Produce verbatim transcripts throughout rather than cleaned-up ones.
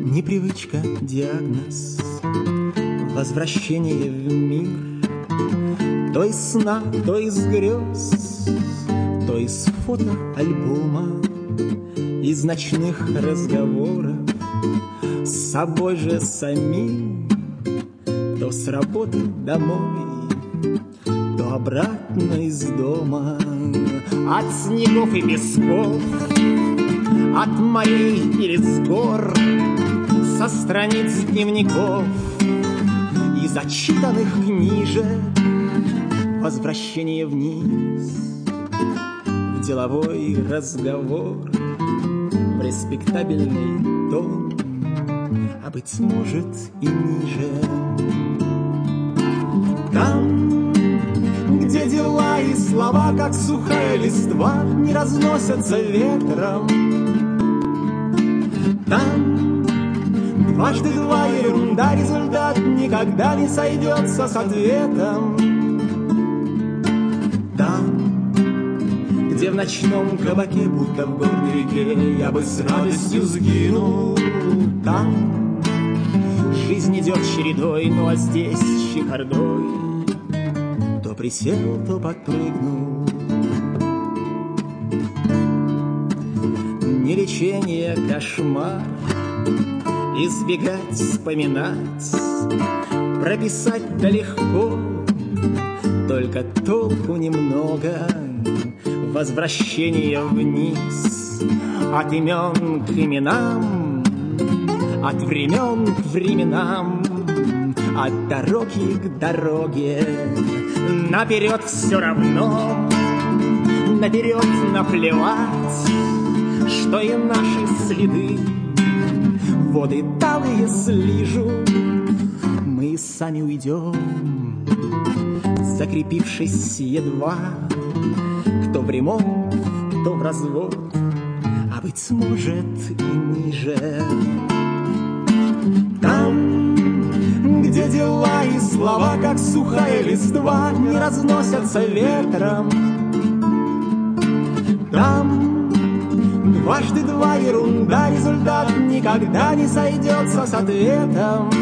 Непривычка, диагноз, возвращение в мир. То из сна, то из грез, то из фотоальбома, из ночных разговоров с собой же самим. То с работы домой, то обратно из дома. От снегов и песков, от морей или с гор, со страниц дневников и зачитанных книжек. Возвращение вниз, в деловой разговор, в респектабельный тон, а быть может и ниже. Там, где дела и слова, как сухая листва, не разносятся ветром. Там дважды два ерунда, результат никогда не сойдется с ответом. Там, где в ночном кабаке, будто в горной реке, я бы с радостью сгинул. Там жизнь идет чередой, ну а здесь чехардой. То присел, то подпрыгнул. Не лечение, кошмар, избегать, вспоминать, прописать-то легко, только толку немного. Возвращение вниз, от имен к именам, от времен к временам, от дороги к дороге. Наперед все равно, наперед наплевать, что и наши следы воды талые слижут. Мы сами уйдем, закрепившись едва, кто в ремонт, кто в развод, а быть может и ниже. Там, где дела и слова, как сухая листва, не разносятся ветром. Там дважды два ерунда, результат никогда не сойдется с ответом.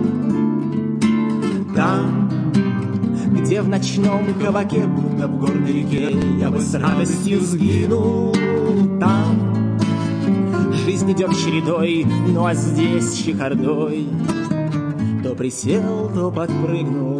Там, где в ночном кабаке, будто в горной реке, я бы с радостью сгинул. Там жизнь идет чередой, ну а здесь чехардой. То присел, то подпрыгнул.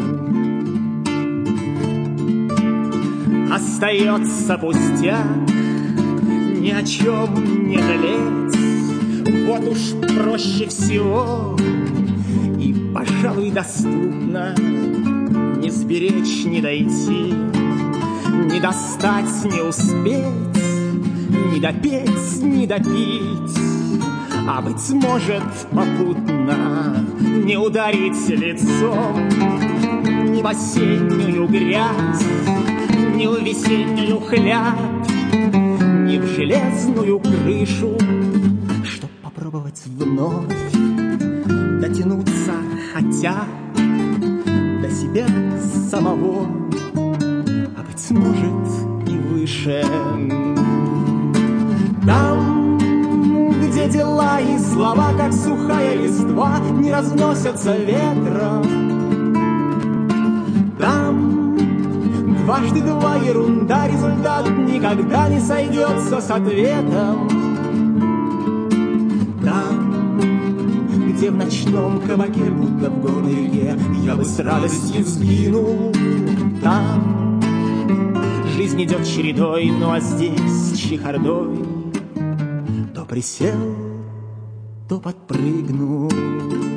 Остается пустяк, ни о чем не жалеть. Вот уж проще всего и, пожалуй, доступно не сберечь, не дойти, не достать, не успеть, не допеть, не допить, а, быть может, попутно не ударить лицом ни в осеннюю грязь, ни в весеннюю хлябь, ни в железную крышу, чтоб попробовать вновь дотянуться хотя до себя самого, а быть может и выше. Там, где дела и слова, как сухая листва, не разносятся ветром. Там дважды два ерунда, результат никогда не сойдется с ответом. Там, где в ночном кабаке, будто в горной реке, я бы с радостью сгинул. Там жизнь идет чередой, ну а здесь чехардой. То присел, то подпрыгнул.